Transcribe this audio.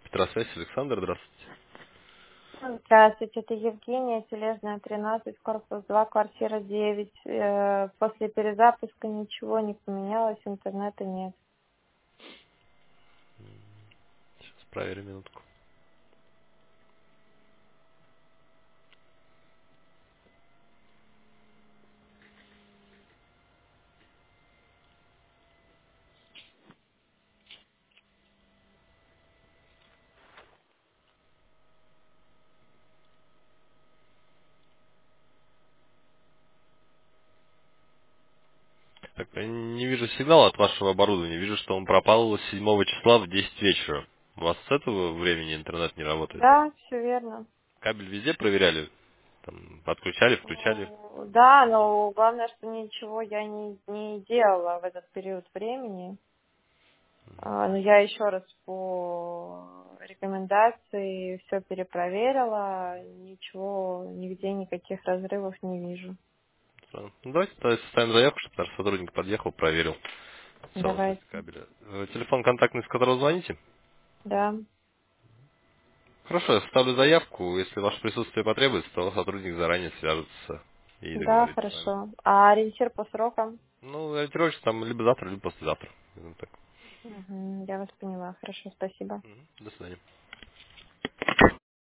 Петросвязь, Александр, здравствуйте. Здравствуйте, это Евгения, Тележная, 13, корпус 2, квартира 9. После перезапуска ничего не поменялось, интернета нет. Сейчас проверим минутку. Так, я не вижу сигнала от вашего оборудования. Вижу, что он пропал с 7 числа в 10 вечера. У вас с этого времени интернет не работает? Да, все верно. Кабель везде проверяли? Там, подключали, включали? Да, но главное, что ничего я не делала в этот период времени. Но я еще раз по рекомендации все перепроверила, ничего, нигде никаких разрывов не вижу. Ну, давайте тогда составим заявку, чтобы наш сотрудник подъехал, проверил целостность Давайте. кабеля. Телефон контактный, с которого звоните? Да, Хорошо, я составлю заявку. Если ваше присутствие потребуется, то сотрудник заранее свяжется и да, договорится с вами. хорошо. А ориентир по срокам? Ну, ориентировочно там либо завтра, либо послезавтра. Ну, так. Я вас поняла. Хорошо, спасибо. До свидания.